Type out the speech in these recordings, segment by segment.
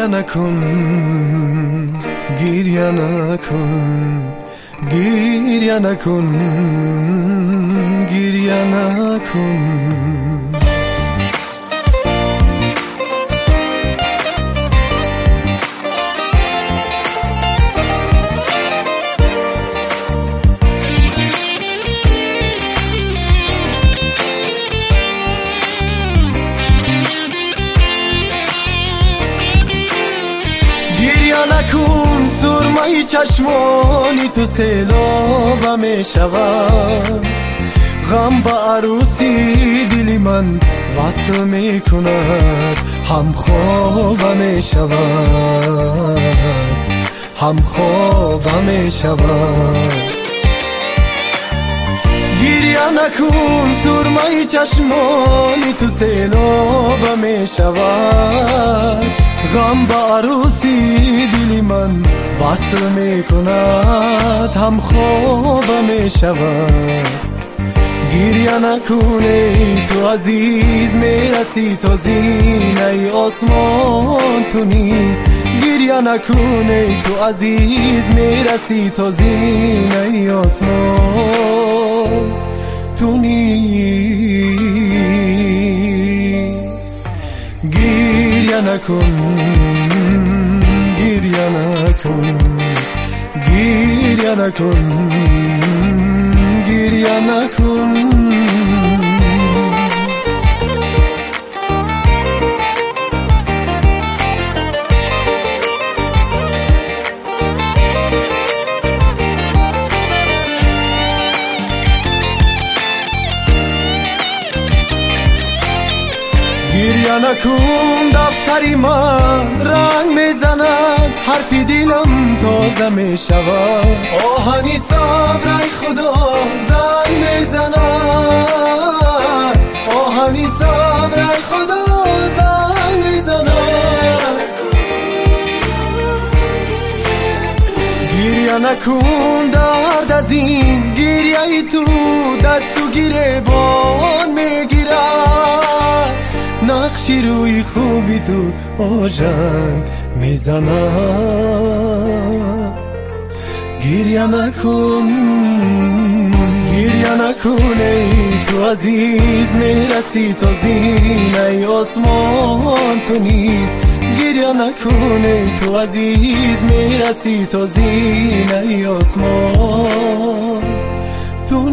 گریه نکن گریه نکن گریه نکن گریه نکن نکن سرمای چشمانی تو سیلابم میشود غم با عروسی دلی من وصل میکند هم خوابم میشود هم خوابم میشود گریه نکن سرمای چشمانی تو سیلابم میشود غم با عروسی دلی من وصل میکند هم خوابم میشود گریه نکن ای تو عزیز میرسی تا زینه آسمان تو نیست گریه نکن ای تو عزیز میرسی تا زینه آسمان تو نیست گریه نکن گریه نکن گریه نکن گریه نکن گریه نکن دفتری من رنگ میزند حرفی دلم تازه میشود آهنی صبر ای خدا زنگ میزند آهنی صبر ای خدا زنگ میزند گریه نکن درد از این گریه ای تو دستو گریبان میگیرد نقشی روی خوبی تو آژنگ میزند گریه نکن گریه نکن ای تو عزیز میرسی تا زینه آسمان تو نیست گریه نکن ای تو عزیز میرسی تا زینه آسمان تو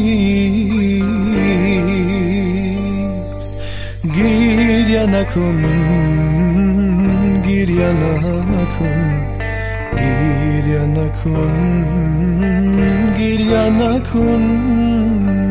نیست گریه نکن گریه نکن گریه نکن گریه نکن